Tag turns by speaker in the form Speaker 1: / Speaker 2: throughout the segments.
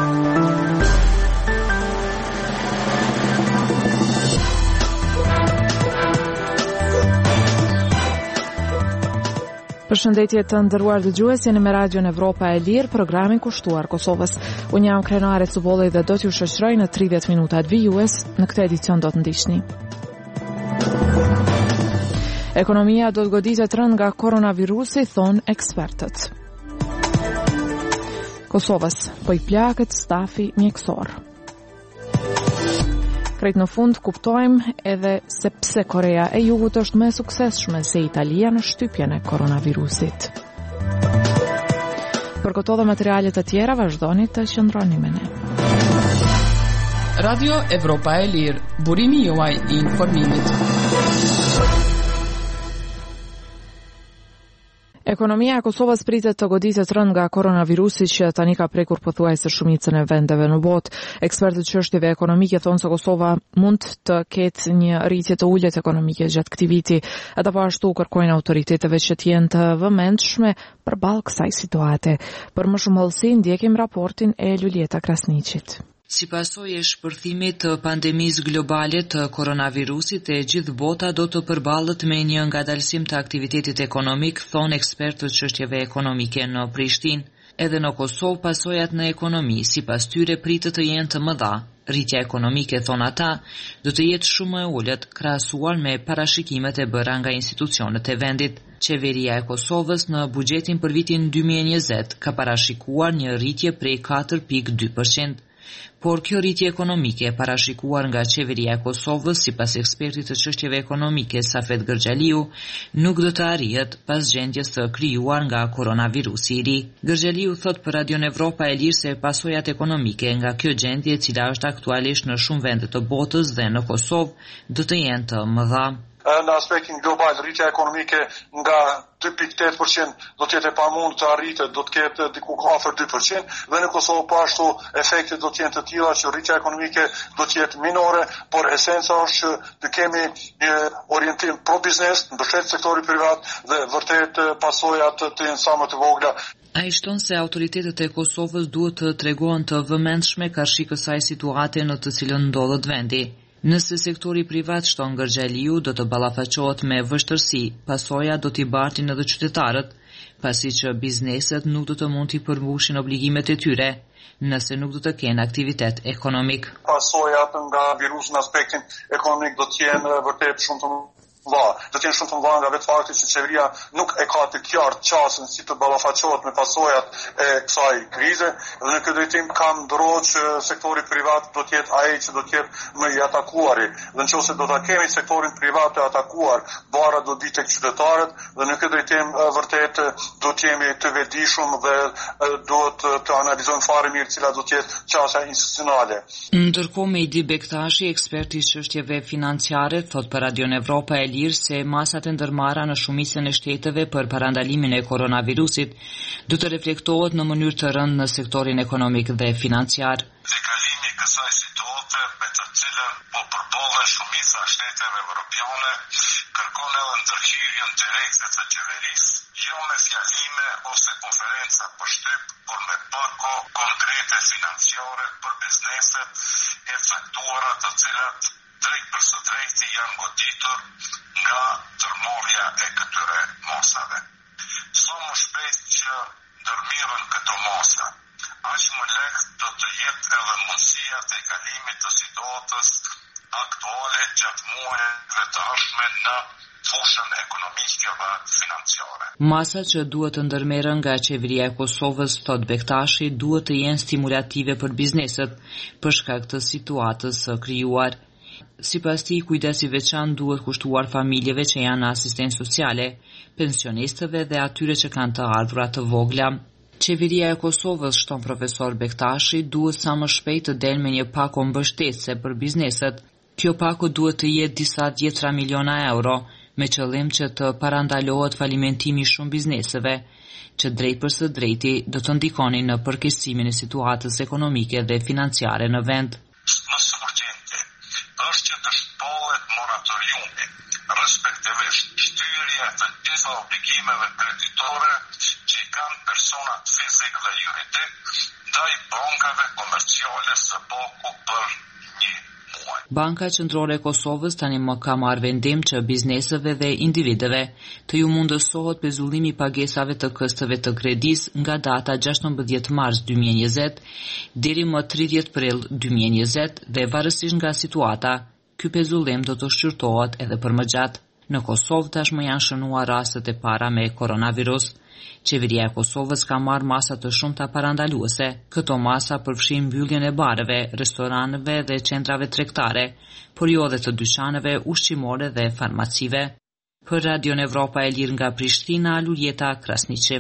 Speaker 1: Përshëndetje të nderuar dëgjues, jeni me Radion Evropa e Lirë, programin kushtuar Kosovës. Unë jam Krenare Cubolli dhe do t'ju shoqëroj në 30 minutat vijues. Në këtë edicion do të ndiqni. Ekonomia do të goditet rënd nga koronavirusi, thon ekspertët. Kosovës po i plagët stafi mjekësor. Krejt në fund kuptojmë edhe se pse Korea e Jugut është më e suksesshme se Italia në shtypjen e koronavirusit. Për këto dhe materialet të tjera vazhdoni të qëndroni me ne.
Speaker 2: Radio Evropa e Lirë, burimi juaj i informimit.
Speaker 1: Ekonomia e Kosovës pritet të goditet rënd nga koronavirusi që tani ka prekur pothuajse shumicën e vendeve në botë. Ekspertët çështjeve ekonomike thonë se Kosova mund të ketë një rritje të ulët ekonomike gjatë këtij viti. Ata po ashtu kërkojnë autoriteteve që të jenë të vëmendshme përballë kësaj situate. Për më shumë hollësi ndjekim raportin e Luljeta Krasniqit.
Speaker 3: Si pasojë e shpërthimit të pandemisë globale të koronavirusit, e gjithë bota do të përballet me një ngadalësim të aktivitetit ekonomik, thonë ekspertët çështjeve ekonomike në Prishtinë. Edhe në Kosovë pasojat në ekonomi, sipas tyre pritet të jenë të mëdha. Rritja ekonomike, thonë ata, do të jetë shumë e ulët krahasuar me parashikimet e bëra nga institucionet e vendit. Qeveria e Kosovës në buxhetin për vitin 2020 ka parashikuar një rritje prej 4.2%. Por kjo rritje ekonomike e parashikuar nga qeveria e Kosovës, sipas ekspertit të çështjeve ekonomike Safet Gërxhaliu, nuk do të arrihet pas gjendjes së krijuar nga koronavirusi i ri. Gërxhaliu thot për Radion Evropa e Lirë se pasojat ekonomike nga kjo gjendje, e cila është aktualisht në shumë vende të botës dhe në Kosovë, do të jenë të mëdha.
Speaker 4: Në aspektin global, rritja ekonomike nga 2.8% do të jetë e pamundur të arritet, do të ketë diku afër 2%, dhe në Kosovë po ashtu efektet do të jenë të tilla që rritja ekonomike do të jetë minore, por esenca është që të kemi një orientim pro biznes, mbështet sektori privat dhe vërtet pasojat të jenë sa më të vogla.
Speaker 3: Ai shton se autoritetet e Kosovës duhet të tregohen të vëmendshme karshi kësaj situate në të cilën ndodhet vendi. Nëse sektori privat, shton Gërxhaliu, do të ballafaqohet me vështirësi, pasoja do t'i bartin edhe qytetarët, pasi që bizneset nuk do të mund t'i përmbushin obligimet e tyre, nëse nuk do të kenë aktivitet ekonomik.
Speaker 4: Pasojat nga virusi në aspektin ekonomik do të jenë vërtet shumë të do të jenë shumë të mëdha nga vetë fakti që qeveria nuk e ka të qartë qasën si të ballafaqohet me pasojat e kësaj krize, dhe në këtë drejtim kam ndërrohet që sektori privat do të jetë ai që do të jetë më i atakuari. Dhe nëse do ta kemi sektorin privat të atakuar, bara do di tek qytetarët, dhe në këtë drejtim vërtet do të jemi të vetëdijshëm dhe duhet të analizojmë fare mirë cila do të jetë qasja institucionale.
Speaker 3: Ndërkohë Mejdi Bektashi, ekspert i çështjeve financiare, thot për Radion Evropa e Lirë se masat e ndërmarra në shumicën e shteteve për parandalimin e koronavirusit do të reflektohet në mënyrë të rëndë në sektorin ekonomik dhe financiar.
Speaker 5: Kalimi i kësaj situate me të cilën po përballen shumica e shteteve evropiane kërkon edhe ndërhyrjen direkte të qeverisë, jo me fjalime ose konferenca për shtyp, por me pako konkrete financiare për bizneset e caktuara të cilat drejt për së drejti janë goditur nga ndërmarrja e këtyre masave. Sa më shpejt që ndërmirën këto masa, aq më lehtë do të jetë edhe mundësia të kalimit të situatës aktuale gjatë muajve të ardhshme në fushën ekonomike dhe financiare.
Speaker 3: Masat që duhet të ndërmerren nga qeveria e Kosovës, thot Bektashi, duhet të jenë stimulative për bizneset për shkak të situatës së krijuar. Sipas tij, kujdesi veçantë duhet kushtuar familjeve që janë në asistencë sociale, pensionistëve dhe atyre që kanë të ardhura të vogla. Qeveria e Kosovës, shton profesor Bektashi, duhet sa më shpejt të delë me një pako mbështetëse për bizneset. Kjo pako duhet të jetë disa dhjetra miliona euro, me qëllim që të parandalohet falimentimi shumë bizneseve, që drejt për së drejti do të ndikonin në përkeqësimin e situatës ekonomike dhe financiare në vend.
Speaker 5: Respektivisht shtyrja të gjitha obligimeve kreditore që i ka kanë personat fizik dhe juridik ndaj bankave komerciale së Baku për 1 muaj.
Speaker 3: Banka Qendrore e Kosovës tani më ka marrë vendim që bizneseve dhe individëve të ju mundësohet pezullimi i pagesave të këstëve të kredis nga data 16 mars 2020 deri më 30 prill 2020 dhe varësisht nga situata, ky pezullim do të shqyrtohet edhe për më gjatë. Në Kosovë tashmë janë shënuar rastet e para me koronavirus. Qeveria e Kosovës ka marrë masa të shumta parandaluese. Këto masa përfshin mbylljen e bareve, restoraneve dhe qendrave tregtare, por jo edhe të dyqaneve ushqimore dhe farmacive. Për Radion Evropa e Lirë nga Prishtina, Luljeta Krasniqi.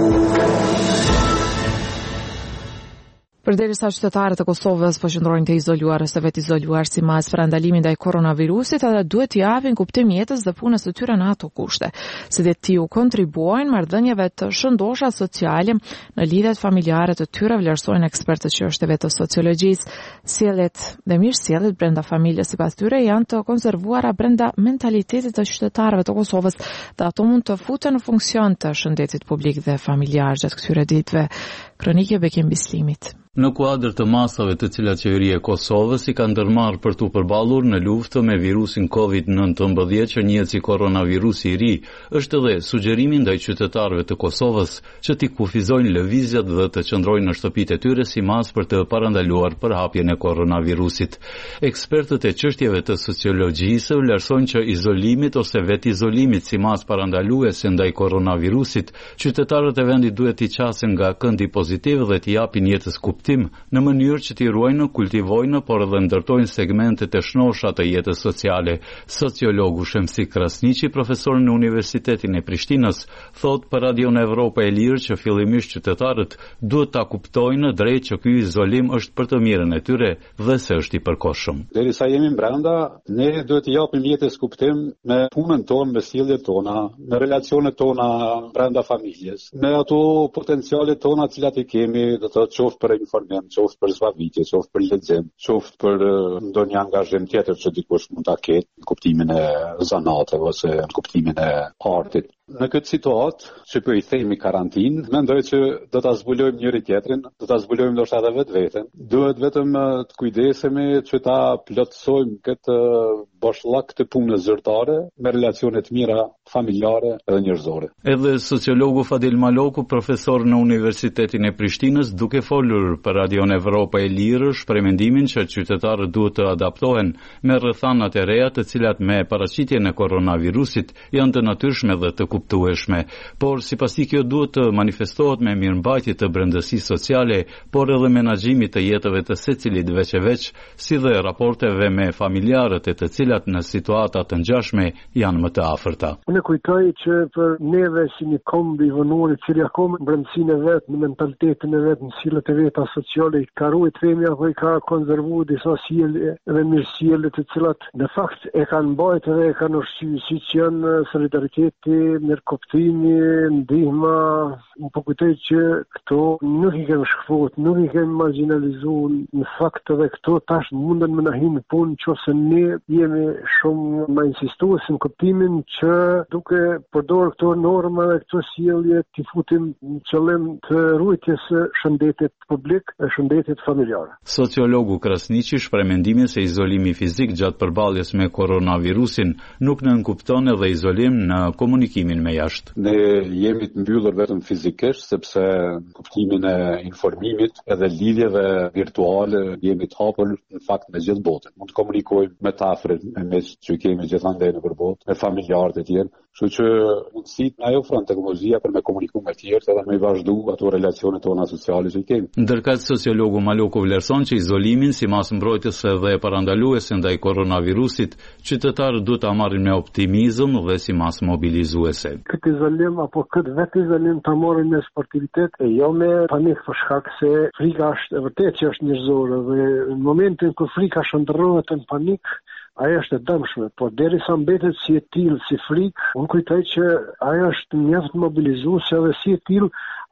Speaker 1: Përderisa qytetarët e Kosovës po qëndrojnë të izoluar ose vetë izoluar si mas parandalimin ndaj koronavirusit, ata duhet t'i japin kuptim jetës dhe punës së tyre në ato kushte, si dhe t'i u kontribuojnë marrëdhënieve të shëndosha sociale në lidhjet familjare të tyre, vlerësojnë ekspertët çështjeve të sociologjisë. Sjelljet dhe mirësjelljet brenda familjes sipas tyre janë të konservuara brenda mentalitetit të qytetarëve të Kosovës dhe ato mund të futen në funksion të shëndetit publik dhe familjar gjatë këtyre ditëve. Kronike Bekim Bislimit.
Speaker 6: Në kuadër të masave të cilat qeveria e Kosovës i ka ndërmarrë për t'u përballur në luftë me virusin COVID-19 që njihet si koronavirusi i ri, është edhe sugjerimi ndaj qytetarëve të Kosovës që t'i kufizojnë lëvizjet dhe të qëndrojnë në shtëpitë e tyre si mas për të parandaluar përhapjen e koronavirusit. Ekspertët e çështjeve të sociologjisë vlerësojnë që izolimit ose vetë izolimit si mas parandaluese ndaj koronavirusit, qytetarët e vendit duhet t'i qasin nga këndi pozitiv dhe t'i japin jetës në mënyrë që t'i ruajnë, kultivojnë, por edhe ndërtojnë segmentet e shnosha të jetës sociale. Sociologu Shemsi Krasniqi, profesor në Universitetin e Prishtinës, thot për Radion Evropa e Lirë që fillimisht qytetarët duhet ta kuptojnë drejt që ky izolim është për të mirën e tyre dhe se është i përkohshëm.
Speaker 7: Derisa jemi brenda, ne duhet t'i japim jetës kuptim me punën tonë, me sjelljet tona, me relacionet tona brenda familjes, me ato potencialet tona të cilat i kemi, do të qoftë për informim, qoftë për zbavitje, qoftë për lexim, qoftë për ndonjë angazhim tjetër që dikush mund ta ketë në kuptimin e zanateve ose në kuptimin e artit. Në këtë situatë, që po i themi karantinë, mendoj që do ta zbulojmë njëri tjetrin, do ta zbulojmë ndoshta edhe vetveten. Duhet vetëm të kujdesemi që ta plotësojmë këtë boshllak të punës zyrtare me relacione të mira familjare dhe njerëzore.
Speaker 6: Edhe sociologu Fadil Maloku, profesor në Universitetin e Prishtinës, duke folur për Radion Evropa e Lirë, shpreh mendimin që qytetarët duhet të adaptohen me rrethanat e reja të cilat me paraqitjen e koronavirusit janë të natyrshme dhe të kuptueshme, por sipas tij kjo duhet të manifestohet me mirëmbajtje të brendësisë sociale, por edhe menaxhimit të jetëve të secilit veç e veç, si dhe raporteve me familjarët e të cilat në situata të ngjashme janë më të afërta.
Speaker 8: Unë kujtoj që për neve si një kombi vënor i cili akoma brendësinë e vet, në mentalitetin e vet, në sillet e veta sociale, ka ruajtur themi apo i ka konservuar disa sjellje dhe mirësjellje të cilat në fakt e kanë mbajtur dhe e kanë ushqyer, siç janë solidariteti, mirëkuptimi, ndihma. Më po kujtoj që këto nuk i kemi shkëput, nuk i kemi marginalizuar, në fakt edhe këto tash munden me na hinë punë nëse ne jemi shumë më insistues në kuptimin që duke përdorur këto norma dhe këto sjellje t'i futim në qëllim të ruajtjes së shëndetit publik e shëndetit familjar.
Speaker 6: Sociologu Krasniqi shpreh mendimin se izolimi fizik gjatë përballjes me koronavirusin nuk nënkupton edhe izolim në komunikimin me jashtë.
Speaker 7: Ne jemi të mbyllur vetëm fizikisht, sepse në kuptimin e informimit edhe lidhjeve virtuale jemi të hapur në fakt me gjithë botën. Mund të komunikojmë me të afërt, me mes që kemi gjithandej nëpër botë, me familjarët e tjerë. Kështu që mundësit na ofron teknologjia për me komuniku me tjerë edhe me vazhdu ato relacione tona sociale që i kemi.
Speaker 6: Ndërkëtë sociologu Maloku vlerëson që izolimin si mas mbrojtëse dhe parandaluese ndaj koronavirusit, qytetarët duhet ta marrin me optimizëm dhe si mas mobilizuese.
Speaker 8: Këtë izolim apo këtë vetë izolim ta marrin me sportivitet e jo me panik, për shkak se frika është e vërtetë që është njerëzore dhe në momentin kur frika shndërrohet në panik, ajo është e dëmshme, por derisa mbetet si e tillë, si frikë, unë kujtoj që ajo është mjaft mobilizuese dhe si e tillë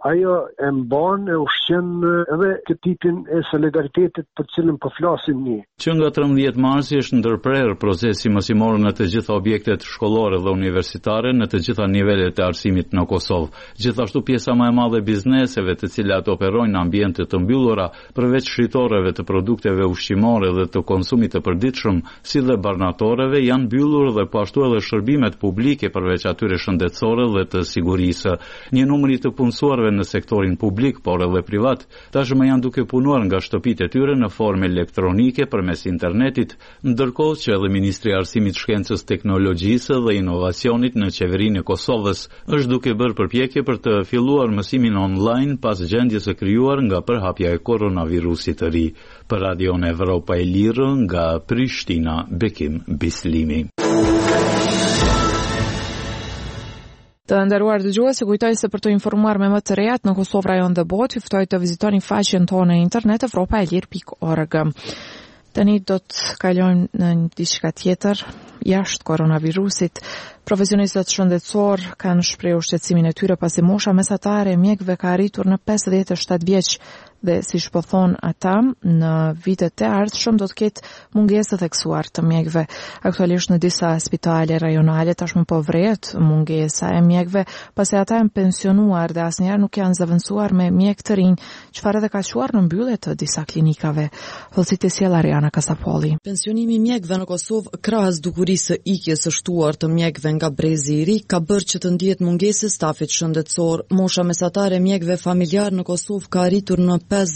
Speaker 8: ajo e mban e ushqen edhe këtë tipin e solidaritetit për cilën po flasim ne.
Speaker 6: Që nga 13 marsi është ndërprerë procesi mësimor në të gjitha objektet shkollore dhe universitare në të gjitha nivelet e arsimit në Kosovë. Gjithashtu pjesa më e madhe e bizneseve të cilat operojnë në ambiente të mbyllura, përveç shritoreve të produkteve ushqimore dhe të konsumit të përditshëm, si dhe barnatoreve, janë mbyllur dhe po ashtu edhe shërbimet publike përveç atyre shëndetësore dhe të sigurisë. Një numër i të punësuarve në sektorin publik, por edhe privat, tashmë janë duke punuar nga shtëpitë e tyre në formë elektronike përmes internetit, ndërkohë që edhe Ministri i Arsimit, Shkencës, Teknologjisë dhe Inovacionit në qeverinë e Kosovës është duke bërë përpjekje për të filluar mësimin online pas gjendjes së krijuar nga përhapja e koronavirusit të ri. Për Radion Evropa e Lirë nga Prishtina, Bekim Bislimi.
Speaker 1: Të nderuar dëgjues, kujtoj se për të informuar me më të rejat në Kosovë, rajon dhe botë, ju ftoj të vizitoni faqen tonë në internet evropaelir.org. Tani do të kalojmë në diçka tjetër, jashtë koronavirusit. Profesionistët shëndetësor kanë shprehur shqetësimin e tyre pasi mosha mesatare e mjekëve ka arritur në 57 vjeç dhe siç po thon ata, në vitet e ardhshëm do të ketë mungesë të theksuar të mjekëve. Aktualisht në disa spitale rajonale tashmë po vret mungesa e mjekëve, pasi ata janë pensionuar dhe asnjëherë nuk janë zëvendësuar me mjek të rinj, çfarë edhe ka çuar në mbyllje të disa klinikave. Vëllësit e sjell Ariana Kasapolli.
Speaker 9: Pensionimi i mjekëve në Kosovë krahas dukurisë së ikjes së shtuar të mjekëve nga brezi i ri ka bërë që të ndihet mungesë e stafit shëndetësor. Mosha mesatare e mjekëve familjar në Kosovë ka arritur në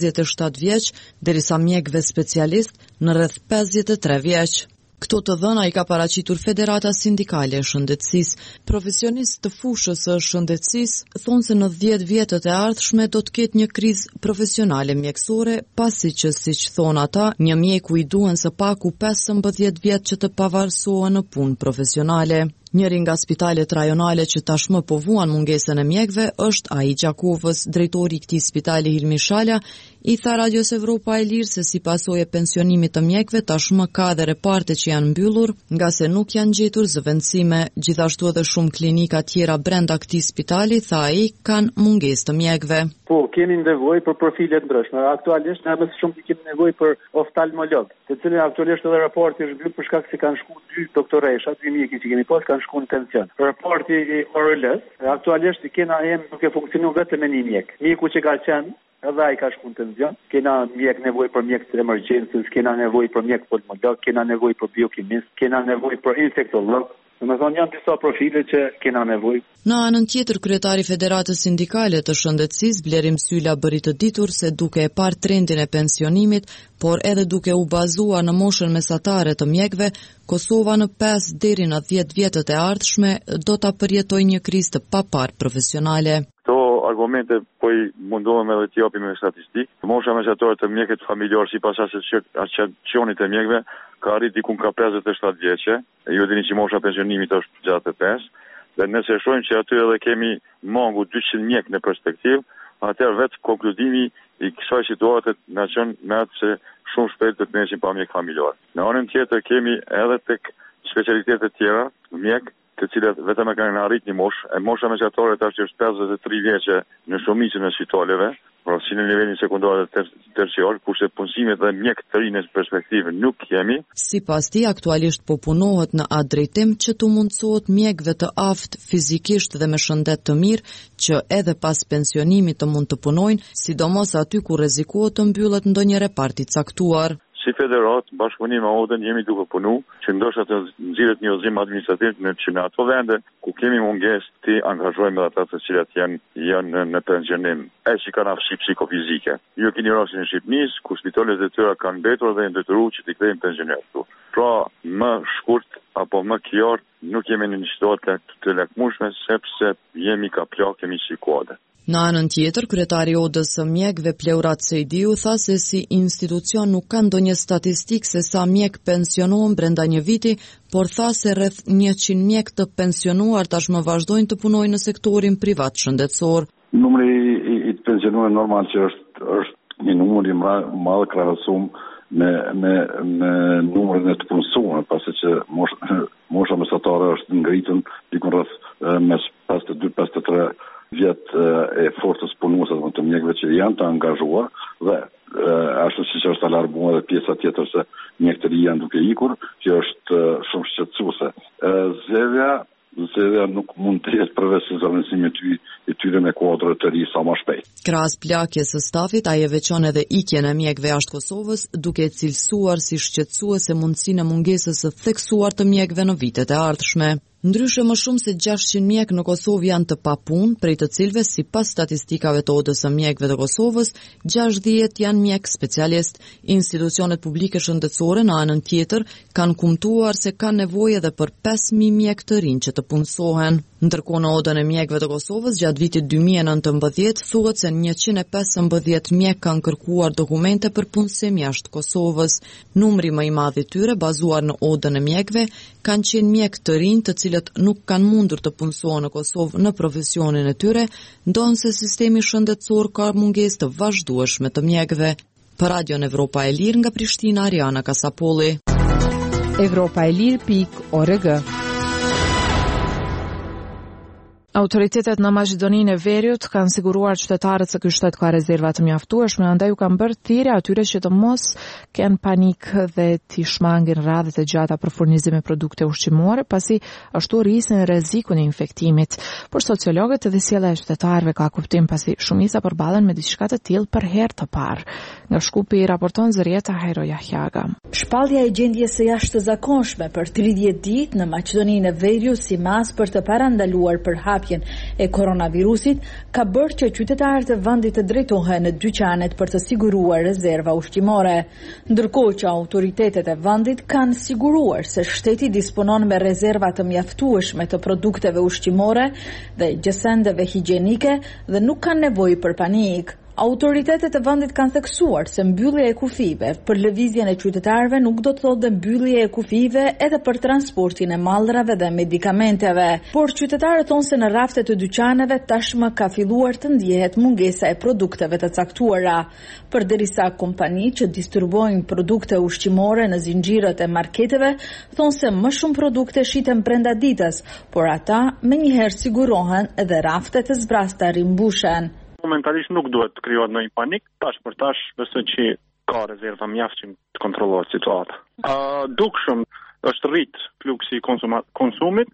Speaker 9: 57 vjeç, derisa mjekëve specialist në rreth 53 vjeç. Këto të dhëna i ka paraqitur Federata Sindikale e Shëndetësisë. Profesionistë të fushës së shëndetësisë thonë se në 10 vjetët e ardhshme do të ketë një krizë profesionale mjekësore, pasi që, siç thonë ata, një mjeku i duhen së paku 15 vjet që të pavarësohen në punë profesionale. Njëri nga spitalet rajonale që tashmë po vuan mungesën e mjekëve është ai i Gjakovës. Drejtori i këtij spitali, Hilmi Shala, i tha Radios Evropa e Lirë se si pasojë e pensionimit të mjekëve tashmë ka edhe reparte që janë mbyllur, nga se nuk janë gjetur zëvendësime. Gjithashtu edhe shumë klinika tjera brenda këtij spitali, tha ai, kanë mungesë të mjekëve.
Speaker 10: Po, kemi nevojë për profile të ndryshme. Aktualisht ne më shumë kemi nevojë për oftalmolog, të cilin aktualisht edhe raporti është mbyllur për shkak se kanë shkuar 2 doktoresha, 2 mjekë që kemi pas kanë shkuar në pension. Raporti i ORLS aktualisht kena duke funksionuar vetëm me 1 mjek. Mjeku që ka qenë edhe ai ka shkuar në pension. Kena nevojë për mjek të emergjencës, kena nevojë për mjek pulmolog, kena nevojë për biokimist, kena nevojë për infektolog. Domethënë janë disa profile që kena nevojë.
Speaker 9: Në anën tjetër, kryetari i Federatës Sindikale të Shëndetësisë, Blerim Sylla, bëri të ditur se duke e parë trendin e pensionimit, por edhe duke u bazuar në moshën mesatare të mjekëve, Kosova në 5 deri në 10 vjetët e ardhshme do ta përjetojë një krizë të paparë profesionale.
Speaker 11: Këto argumente po i mundohem edhe t'i japim me statistikë. Mosha mesatare të mjekët familjar sipas asociacionit të mjekëve ka arrit diku ka 57 vjeçe. Ju dini që mosha pensionimit është 65. Dhe nëse shohim që aty edhe kemi mangu 200 mjek në perspektivë, atëherë vetë konkludimi i kësaj situate na qenë me atë se shumë shpejt të nesim pa mjek familjar. Në anën tjetër kemi edhe tek specialitetet tjera, mjek të cilat vetëm e kanë arrit një moshë, e mosha mesatare tash është 53 vjeçe në shumicën e spitaleve, por si në nivelin sekondar dhe terciar, kurse punësimet dhe mjek të rinë në perspektivë nuk kemi.
Speaker 9: Sipas tij, aktualisht po punohet në atë drejtim që të mundsohet mjekëve të aftë fizikisht dhe me shëndet të mirë që edhe pas pensionimit të mund të punojnë, sidomos aty ku rrezikohet të mbyllet ndonjë repart i caktuar.
Speaker 11: Si federat, bashkëpunim me ODën jemi duke punu, që ndoshta të nxirret një udhëzim administrativ në ato vende ku kemi mungesë të angazhojmë ata të cilat janë në pensionim, që kanë aftësi psikofizike. Ju keni rastin e Shqipërisë, ku spitalet e tjera kanë mbetur dhe janë detyruar që t'i kthejnë pensionerët këtu. Pra, më shkurt apo më qartë, nuk jemi në një situatë të lakmueshme sepse jemi ka plak, kemi situata.
Speaker 9: Në anën tjetër, kryetari i ODës së mjekëve Pleurat Sejdiu tha se si institucion nuk ka ndonjë statistikë se sa mjek pensionohen brenda një viti, por tha se rreth 100 mjek të pensionuar tashmë vazhdojnë të punojnë në sektorin privat shëndetësor.
Speaker 7: Numri i të pensionuar normal që është një numër i madh krahasuar me numrin e të punësuar, pasi që mosha mesatare është ngritur diku rreth mes 52-53
Speaker 11: vjet e forcës punuese të mjekëve që janë të angazhuar dhe ashtu siç është alarmuar edhe pjesa tjetër se mjekët e ri janë duke ikur, që është shumë shqetësuese. Zgjedhja nuk mund të jetë përveç se zëvendësimit i tyre me kuadra të ri sa më shpejt.
Speaker 9: Krahas plagjes së stafit, ai e veçon edhe ikjen e mjekëve jashtë Kosovës, duke cilësuar si shqetësuese mundësinë e mungesës së theksuar të mjekëve në vitet e ardhshme. Ndryshe më shumë se 600 mjekë në Kosovë janë të papunë, prej të cilëve sipas statistikave të Odës së mjekëve të Kosovës, 60 janë mjekë specialist. Institucionet publike shëndetësore në anën tjetër kanë kumtuar se ka nevojë edhe për 5000 mjekë të rinj që të punësohen. Ndërkohë në Odën e mjekëve të Kosovës gjatë vitit 2019 thuhet se 115 mjekë kanë kërkuar dokumente për punësim jashtë Kosovës. Numri më i madh i tyre bazuar në Odën e mjekëve kanë qenë mjekë të rinj të cilët nuk kanë mundur të punësohen në Kosovë në profesionin e tyre, ndonse sistemi shëndetësor ka mungesë të vazhdueshme të mjekëve. Për Radion Evropa e Lirë nga Prishtina, Ariana Kasapolli.
Speaker 1: Evropaelir.org. Autoritetet në Maqedoninë e Veriut kanë siguruar qytetarët se ky shtet ka rezerva të mjaftueshme, andaj u kanë bërë thirrje atyre që të mos kenë panik dhe të shmangin radhët e gjata për furnizim me produkte ushqimore, pasi ashtu rrisin rrezikun e infektimit. Por sociologët edhe sjellja e qytetarëve ka kuptim, pasi shumica përballen me diçka të tillë për herë të parë. Nga Shkupi raporton Zërieta Hajro Jahjaga.
Speaker 12: Shpallja e gjendjes së jashtëzakonshme për 30 ditë në Maqedoninë e Veriut si mas për të parandaluar përhapjen e koronavirusit ka bërë që qytetarët e vendit të drejtohen në dyqanet për të siguruar rezerva ushqimore, ndërkohë që autoritetet e vendit kanë siguruar se shteti disponon me rezerva të mjaftueshme të produkteve ushqimore dhe gjësendeve higjienike dhe nuk kanë nevojë për panik. Autoritetet e vendit kanë theksuar se mbyllja e kufive për lëvizjen e qytetarëve nuk do të thotë mbyllje e kufive edhe për transportin e mallrave dhe medikamenteve, por qytetarët thonë se në raftet e dyqaneve tashmë ka filluar të ndjehet mungesa e produkteve të caktuara, përderisa kompani që distribuojnë produkte ushqimore në zinxhirët e marketeve thonë se më shumë produkte shiten brenda ditës, por ata menjëherë sigurohen edhe raftet e zbrasta rimbushen.
Speaker 10: Momentalisht nuk duhet të krijohet ndonjë panik, tash për tash besoj që ka rezerva mjaft që të kontrollohet situata. Dukshëm është rrit fluksi i konsumit,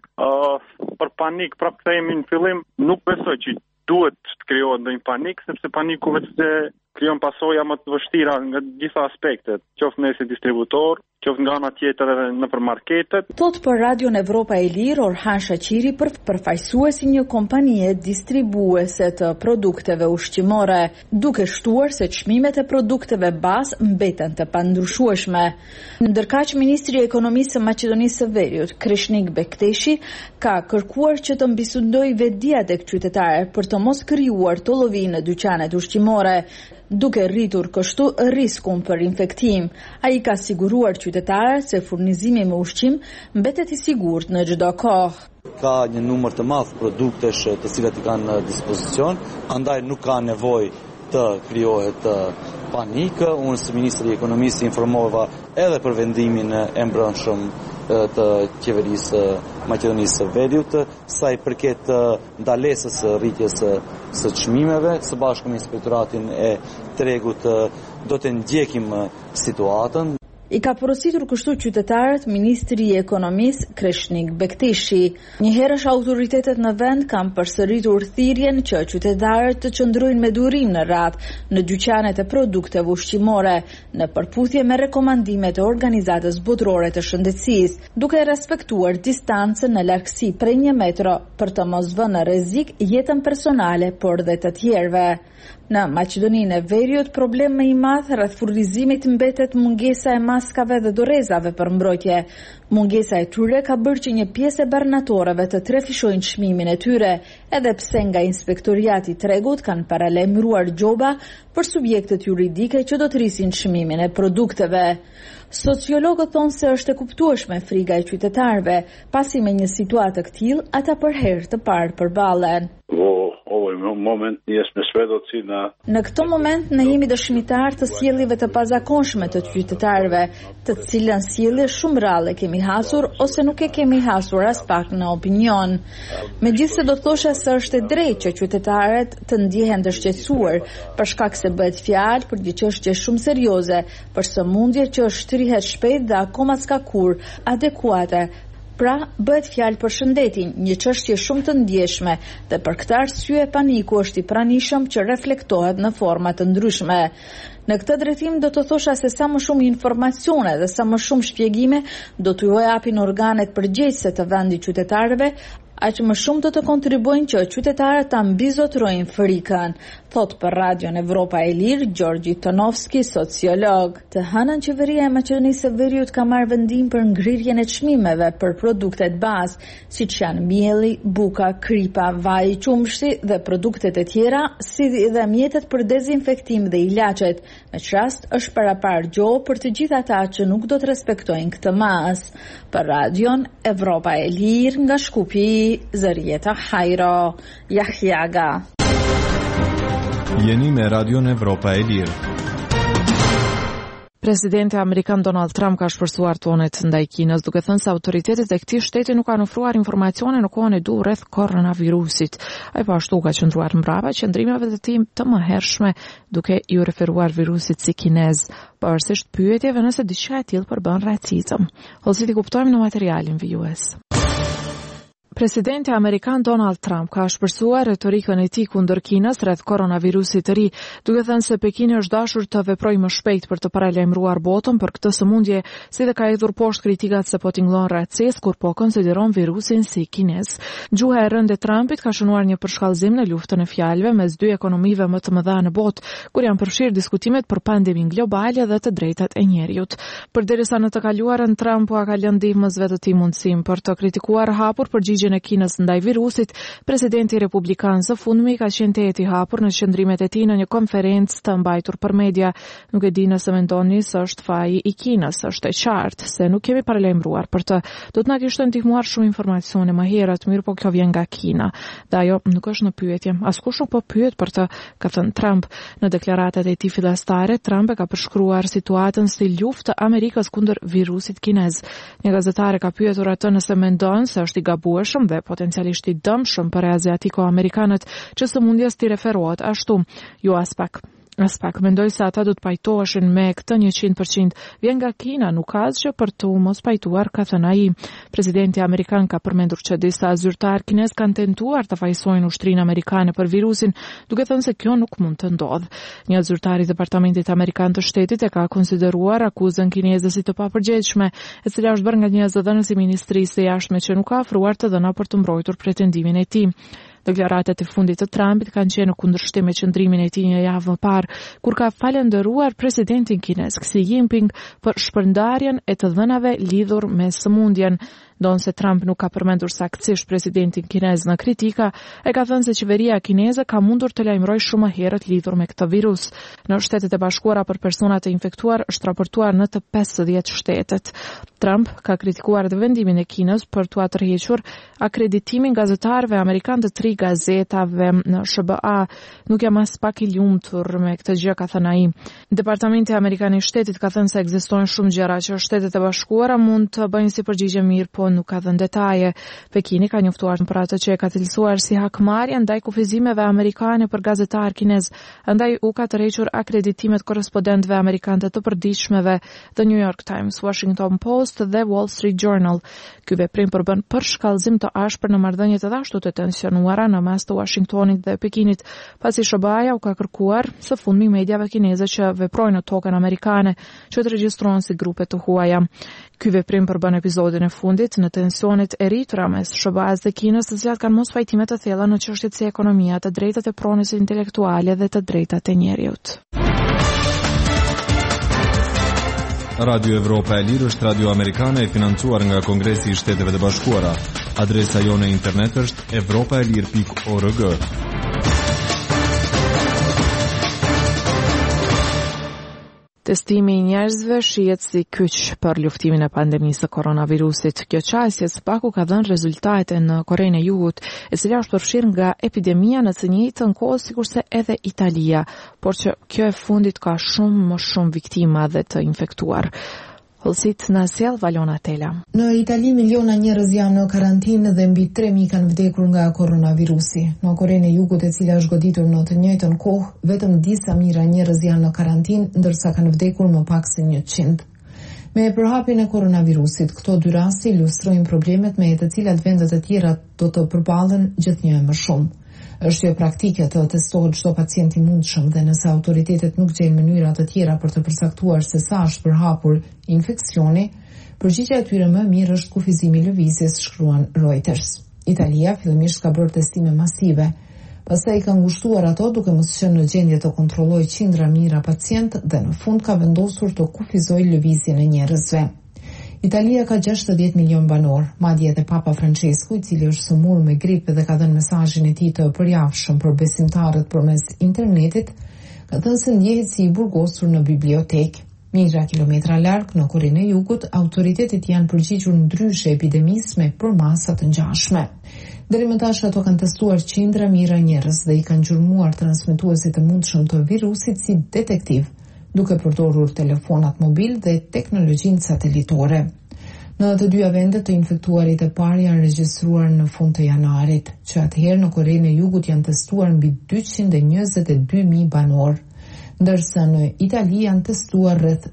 Speaker 10: për panik prapë themi në fillim, nuk besoj që duhet të krijohet ndonjë panik, sepse paniku vetë krijon pasoja më të vështira nga gjitha aspektet, qoftë nëse distributor, qoftë nga ana tjetër edhe nëpër marketet.
Speaker 12: Thot për Radion Evropa e Lirë Orhan Shaqiri, përfaqësuesi një kompanie distribuese të produkteve ushqimore, duke shtuar se çmimet e produkteve bazë mbeten të pandryshueshme. Ndërkaq ministri i ekonomisë së Maqedonisë së Veriut, Krishnik Bekteshi, ka kërkuar që të mbisudojë vetdia tek qytetarët për të mos krijuar tollovi në dyqanet ushqimore, duke rritur kështu riskun për infektim. Ai ka siguruar qytetarët se furnizimi me ushqim mbetet i sigurt në çdo kohë.
Speaker 13: Ka një numër të madh produktesh të cilat i kanë në dispozicion, andaj nuk ka nevojë të krijohet panikë. Unë si ministri i ekonomisë informova edhe për vendimin e mbrëmshëm të qeverisë Maqedonisë së Veriut, sa i përket ndalesës së rritjes së çmimeve, së bashku me inspektoratin e tregut do të ndjekim situatën.
Speaker 12: I ka porositur kështu qytetarët ministri i ekonomisë Krishnik Bekteshi. Njëherësh autoritetet në vend kanë përsëritur thirrjen që qytetarët të qëndrojnë me durim në radhë në dyqanet e produkteve ushqimore, në përputhje me rekomandimet e Organizatës Botërore të Shëndetësisë, duke respektuar distancën në largësi prej 1 metro për të mos vënë në rrezik jetën personale por dhe të tjerëve. Në Maqedoninë e Veriut, problemi i madh rreth furnizimit mbetet mungesa e maskave dhe dorezave për mbrojtje. Mungesa e tyre ka bërë që një pjesë e barnatorëve të trefishojnë çmimin e tyre, edhe pse nga inspektoriati i tregut kanë paralajmëruar gjoba për subjektet juridike që do të rrisin çmimin e produkteve. Sociologët thonë se është e kuptueshme frika e qytetarëve, pasi me një situatë të tillë ata për herë të parë përballen.
Speaker 7: ovoj moment jesme svedoci na...
Speaker 12: Në këtë moment ne jemi dëshmitar të sjelljeve të pazakonshme të qytetarëve, të cilën sjellje shumë rrallë kemi hasur ose nuk e kemi hasur as pak në opinion. Megjithse do të thosha se është e drejtë që qytetarët të ndjehen të shqetësuar për shkak se bëhet fjalë për një çështje shumë serioze, për sëmundje që shtrihet shpejt dhe akoma s'ka kur adekuate. Pra, bëhet fjalë për shëndetin, një çështje shumë të ndjeshme dhe për këtë arsye paniku është i pranishëm që reflektohet në forma të ndryshme. Në këtë drejtim do të thosha se sa më shumë informacione dhe sa më shumë shpjegime do t'u japin organet përgjegjëse të vendit qytetarëve, aq më shumë do të kontribuojnë që qytetarët ta mbizotrojnë frikën, thot për Radion Evropa e Lirë Gjorgji Tonovski, sociolog. Të hënën qeveria e Maqedonisë së Veriut ka marrë vendim për ngrirjen e çmimeve për produktet bazë, siç janë mielli, buka, kripa, vaji, qumshti dhe produktet e tjera, si dhe mjetet për dezinfektim dhe ilaçet. Në çast rast është parapar gjohë për të gjithë ata që nuk do të respektojnë këtë mas. Për Radion Evropa e Lirë nga Shkupi, Zërieta Hajro, Jahjaga.
Speaker 14: Jeni me Radion Evropa e Lirë.
Speaker 1: Presidenti amerikan Donald Trump ka shpërsuar tonet ndaj Kinës, duke thënë se autoritetet e këtij shteti nuk kanë ofruar informacione në kohën e dur rreth koronavirusit. Ai po ashtu ka qëndruar mbrapa qëndrimeve të tij të mëhershme, duke iu referuar virusit si kinez, pavarësisht pyetjeve nëse diçka e tillë përbën racizëm. Ose ti kuptojmë në materialin vijues. Presidenti amerikan Donald Trump ka shpërsuar retorikën e tij kundër Kinës rreth koronavirusit të ri, duke thënë se Pekini është dashur të veprojë më shpejt për të paralajmëruar botën për këtë sëmundje, si dhe ka hedhur poshtë kritikat se po tingëllon racistë kur po konsideron virusin si kinez. Gjuha e rëndë e Trumpit ka shënuar një përshkallëzim në luftën e fjalëve mes dy ekonomive më të mëdha në botë, kur janë përfshirë diskutimet për pandeminë globale dhe të drejtat e njerëzit. Përderisa në të kaluarën Trump ka lënë ndihmësve të tij mundësinë për të kritikuar hapur përgjigjen e Kinës ndaj virusit, presidenti republikan së fundmi ka qenë tetë i hapur në qëndrimet e tij në një konferencë të mbajtur për media. Nuk e di nëse mendoni se është faji i Kinës, është e qartë se nuk kemi paralajmëruar për të. Do të na kishte ndihmuar shumë informacione më herët, mirë po kjo vjen nga Kina. Dhe ajo nuk është në pyetje. Askush nuk po pyet për të, ka thënë Trump. Në deklaratat e tij fillestare, Trump e ka përshkruar situatën si luftë të Amerikës kundër virusit kinez. Një gazetare ka pyetur atë nëse mendon se është i gabuar dhe potencialisht i dëmshëm për azijatiko-amerikanët që sëmundjes t'i referohet ashtu. Jo as pak. Mendoj se ata do të pajtoheshin me këtë 100%. Vjen nga Kina, nuk ka asgjë për të mos pajtuar, ka thënë ai. Presidenti amerikan ka përmendur që disa zyrtar kinez kanë tentuar të fajsojnë ushtrinë amerikane për virusin, duke thënë se kjo nuk mund të ndodhë. Një zyrtar i Departamentit Amerikan të Shtetit e ka konsideruar akuzën kineze si të papërgjegjshme, e cila është bërë nga një zëdhënës i Ministrisë së Jashtme që nuk ka ofruar të dhëna për të mbrojtur pretendimin e tij. Deklaratat e fundit të Trumpit kanë qenë në kundërshtim me qëndrimin e tij një javë më parë, kur ka falendëruar presidentin kinez Xi Jinping për shpërndarjen e të dhënave lidhur me sëmundjen. Donse Trump nuk ka përmendur saktësisht presidentin kinez në kritika, e ka thënë se qeveria kineze ka mundur të lajmërojë shumë herët lidhur me këtë virus. Në Shtetet e Bashkuara për persona të infektuar është raportuar në të 50 shtetet. Trump ka kritikuar dhe vendimin e Kinës për t'u tërhequr akreditimin gazetarëve amerikanë të 3 gazetave në SBA. Nuk jam as pak i lumtur me këtë gjë, ka thënë ai. Departamenti Amerikan i Shtetit ka thënë se ekzistojnë shumë gjëra që Shtetet e Bashkuara mund të bëjnë si përgjigje mirë, po nuk ka dhënë detaje. Pekini ka njoftuar për atë që e ka cilësuar si hakmarrje ndaj kufizimeve amerikane për gazetar kinez, andaj u ka tërhequr akreditimet korrespondentëve amerikanë të përditshmeve The New York Times, Washington Post dhe Wall Street Journal. Ky veprim përbën për shkallëzim të ashpër në marrëdhëniet e ashtu të tensionuara në mes të Washingtonit dhe Pekinit, pasi SBA-ja u ka kërkuar së fundmi mediave kineze që veprojnë në tokën amerikane që të regjistrohen si grupe të huaja. Ky veprim përbën episodin e fundit në tensionet e rritura mes SBA-s dhe Kinës, të cilat kanë mos pajtime të thella në çështjet si ekonomia, të drejtat e pronës intelektuale dhe të drejtat e njerëzit.
Speaker 14: Radio Evropa e Lirë është radio amerikane e financuar nga Kongresi i Shteteve të Bashkuara. Adresa jone internet është evropaelir.org.
Speaker 1: Testimi I njerëzve shihet si kyç për luftimin e pandemisë së koronavirusit. Kjo çështje së paku ka dhënë rezultate në Korenë e Jugut, e cila është përfshirë nga epidemia në të njëjtën kohë sikurse edhe Italia, por që kjo e fundit ka më shumë viktima dhe të infektuar. Hollësit në sjell Valona Tela.
Speaker 15: Në Itali miliona njerëz janë në karantinë dhe mbi 3.000 kanë vdekur nga koronavirusi. Në Korenë e Jugut, e cila është goditur në të njëjtën kohë, vetëm disa mijëra njerëz janë në karantinë, ndërsa kanë vdekur më pak se 100. Me përhapjen e koronavirusit, këto dy raste ilustrojnë problemet me të cilat vendet e tjera do të përballen gjithnjë më shumë. Është jo praktike të testohet çdo pacient I mundshëm dhe nëse autoritetet nuk gjejnë mënyra të tjera për të përcaktuar se sa është përhapur infeksioni, përgjigjja e tyre më mirë është kufizimi I lëvizjes, shkruan Reuters. Italia fillimisht ka bërë testime masive, pastaj ka ngushtuar ato duke mos qenë në gjendje të kontrollojë qindra mijëra pacient dhe në fund ka vendosur të kufizojë lëvizjen e njerëzve. Italia ka 60 milion banor, madje edhe Papa Francesku, I cili është sëmur me gripë dhe ka dhënë mesazhin e tij të përjavshëm për besimtarët përmes internetit, ka thënë se ndjehet si I burgosur në bibliotekë. Mijëra kilometra larg në Korenë e Jugut, autoritetet janë përgjigjur ndryshe epidemisë me përmasa të ngjashme. Deri më tash ato kanë testuar qindra mijëra njerëz dhe I kanë gjurmuar transmetuesit të mundshëm të virusit si detektiv, duke përdorur telefonat mobil dhe teknologjinë satelitore. Në të dyja vendet të infektuarit e parë janë regjistruar në fund të janarit, që atëherë në Korenë e Jugut janë testuar mbi 222.000 banor, ndërsa në Itali janë testuar rreth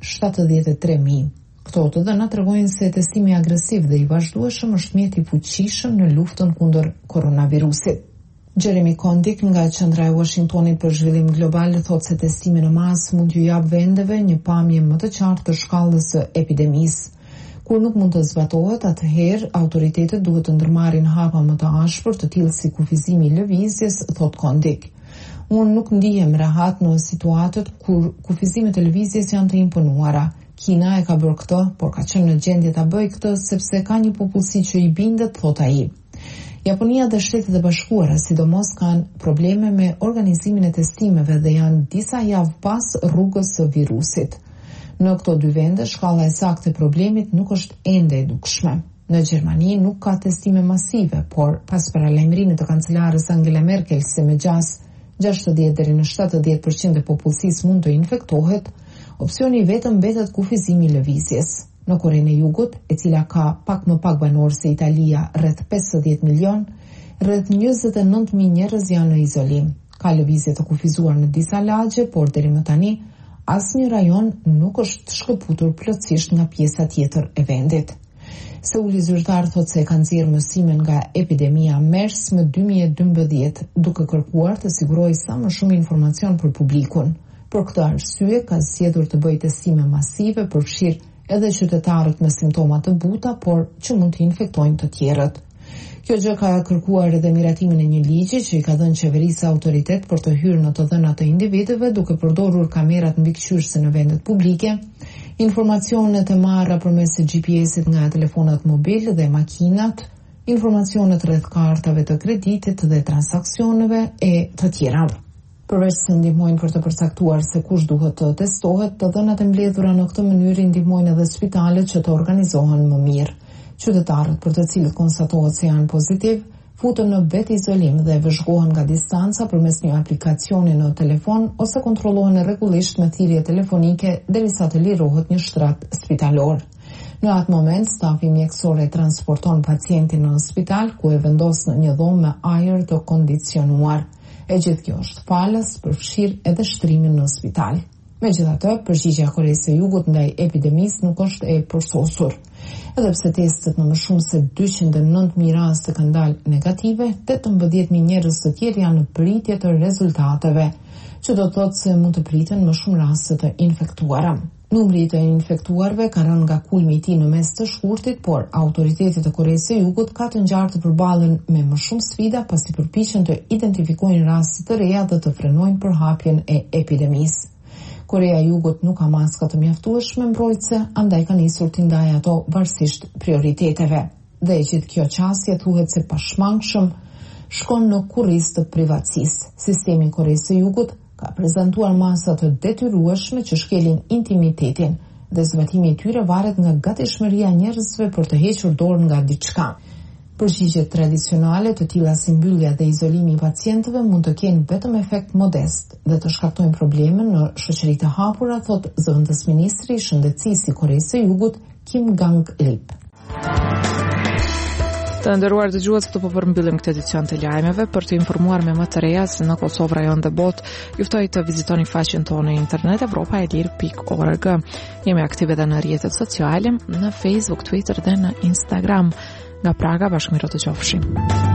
Speaker 15: 73.000. Këto të dhëna tregojnë se testimi agresiv dhe I vazhdueshëm është mjet I fuqishëm në luftën kundër koronavirusit. Jeremy Kondik nga qendra e Washingtonit për zhvillim global thotë se testimi në masë mund t'ju jap vendeve një pamje më të qartë të shkallës së epidemisë. Kur nuk mund të zbatohet, atëherë autoritetet duhet të ndërmarrin hapa më të ashpër të tillë si kufizimi I lëvizjes, thotë Kondik. Unë nuk ndihem rehat në situatët kur kufizimet e lëvizjes janë të imponuara. Kina e ka bërë këtë, por ka qenë në gjendje ta bëjë këtë sepse ka një popullsi që I bindet, thotë ai. Japonia dhe Shtetet e Bashkuara sidomos kanë probleme me organizimin e testimeve dhe janë disa javë pas rrugës së virusit. Në këto dy vende, shkalla e saktë e problemit nuk është ende e dukshme. Në Gjermani nuk ka testime masive, por pas paralajmërimit të kancelarës Angela Merkel se me gjas 60 deri në 70% e popullsisë mund të infektohet, opsioni I vetëm mbetet kufizimi I lëvizjes. Në Korenë e Jugut, e cila ka pak më pak banor se Italia, rreth 50 milion, rreth 29.000 njerëz janë në izolim. Ka lëvizje të kufizuar në disa lagje, por deri më tani asnjë rajon nuk është shkëputur plotësisht nga pjesa tjetër e vendit. Seuli zyrtar thotë se ka nxjerrë mësime nga epidemia MERS më 2012, duke kërkuar të sigurojë sa më shumë informacion për publikun. Për këtë arsye ka zgjedhur të bëjë testime masive përfshirë edhe qytetarët me simptoma të buta, por që mund të infektojnë të tjerët. Kjo gjë ka kërkuar edhe miratimin e një ligji që I ka dhënë qeverisë autoritet për të hyrë në të dhënat të individëve duke përdorur kamerat mbikëqyrëse në vendet publike, informacionet e marra përmes GPS-it nga telefonat mobil dhe makinat, informacionet rreth kartave të kreditit dhe transaksioneve e të tjera. Përveç se ndihmojnë për të përcaktuar se kush duhet të testohet, të dhënat e mbledhura në këtë mënyrë ndihmojnë edhe spitalet që të organizohen më mirë. Qytetarët për të cilët konstatohet se janë pozitiv, futen në vetë izolim dhe vëzhgohen nga distanca përmes një aplikacioni në telefon ose kontrollohen rregullisht me thirrje telefonike derisa të lirohet një shtrat spitalor. Në atë moment, stafi mjekësor e transporton pacientin në spital, ku e vendos në një dhomë me ajër të kondicionuar. E gjithë kjo është falës përfshirë edhe shtrimin në spital. Megjithatë, përgjigjja e Koreës së Jugut ndaj epidemisë nuk është e përsosur. Edhe pse testet në më shumë se 209.000 raste kanë dalë negative, 18.000 njerëz të tjerë janë në pritje të rezultateve, që do të thotë se mund të priten më shumë raste të infektuara. Numri të infektuarve ka rënë nga kulmi I tij në mes të shkurtit, por autoritetet e Koreës së Jugut ka të ngjarë të përballen me më shumë sfida pasi përpiqen të identifikojnë raste të reja dhe të frenojnë përhapjen e epidemisë. Korea e Jugut nuk ka maska të mjaftueshme mbrojtëse, andaj ka nisur të ndajë ato varësisht prioriteteve. Dhe gjithë kjo qasje thuhet se pashmangshëm shkon në kurriz të privatësisë. Sistemi I Koreës së Jugut ka prezantuar masa të detyrueshme që shkelin intimitetin dhe zbatimi i tyre varet nga gatishmëria e njerëzve për të hequr dorën nga diçka. Përgjigjet tradicionale të tilla si mbyllja dhe izolimi i pacientëve mund të kenë vetëm efekt modest dhe të shkaktojnë probleme në shoqëritë e hapura, thot zëvendës ministri i shëndetësisë i Koreas së Jugut Kim Gang-lip.
Speaker 1: Të nderuar dëgjues, këtu po përmbyllim këtë edicion të lajmeve. Për të informuar me më të reja se në Kosovë, rajon dhe botë, juftoj të vizitoni faqen tonë në internet europaelir.org. Jemi aktive edhe në rrjetet sociale, në Facebook, Twitter dhe në Instagram. Nga Praga, bashkëmirë të qofshim.